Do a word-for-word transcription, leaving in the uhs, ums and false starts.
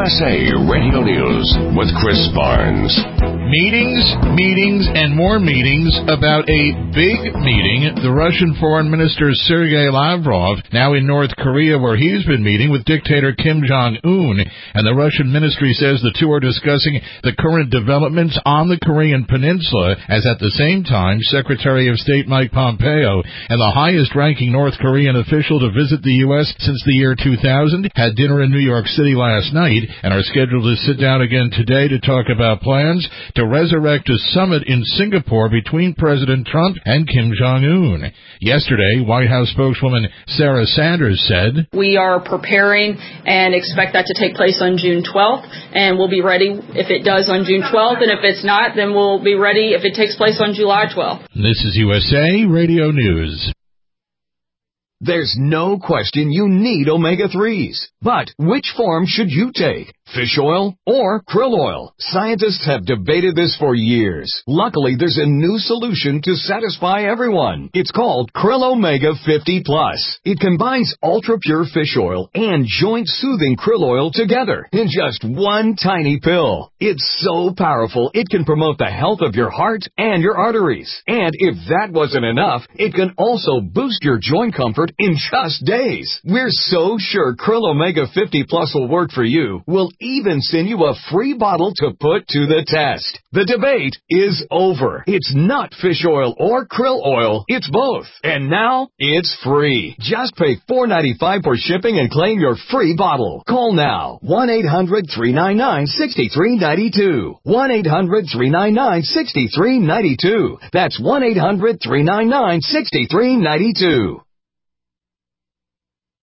S A Radio News with Chris Barnes. Meetings, meetings, and more meetings about a big meeting. The Russian Foreign Minister Sergei Lavrov, now in North Korea, where he's been meeting with dictator Kim Jong-un. And the Russian ministry says the two are discussing the current developments on the Korean peninsula, as at the same time, Secretary of State Mike Pompeo and the highest-ranking North Korean official to visit the U S since the year two thousand had dinner in New York City last night and are scheduled to sit down again today to talk about plans to resurrect a summit in Singapore between President Trump and Kim Jong-un. Yesterday, White House spokeswoman Sarah Sanders said, "We are preparing and expect that to take place on June twelfth, and we'll be ready if it does on June twelfth, and if it's not, then we'll be ready if it takes place on July twelfth. This is U S A Radio News. There's no question you need omega threes. But which form should you take? Fish oil or krill oil? Scientists have debated this for years. Luckily, there's a new solution to satisfy everyone. It's called Krill Omega fifty plus. It combines ultra-pure fish oil and joint-soothing krill oil together in just one tiny pill. It's so powerful, it can promote the health of your heart and your arteries. And if that wasn't enough, it can also boost your joint comfort in just days. We're so sure Krill Omega fifty plus will work for you. We'll even send you a free bottle to put to the test. The debate is over. It's not fish oil or krill oil. It's both. And now it's free. Just pay four dollars and ninety-five cents for shipping and claim your free bottle. Call now. one eight hundred three nine nine six three nine two. one eight hundred three nine nine six three nine two. That's one eight hundred three nine nine six three nine two.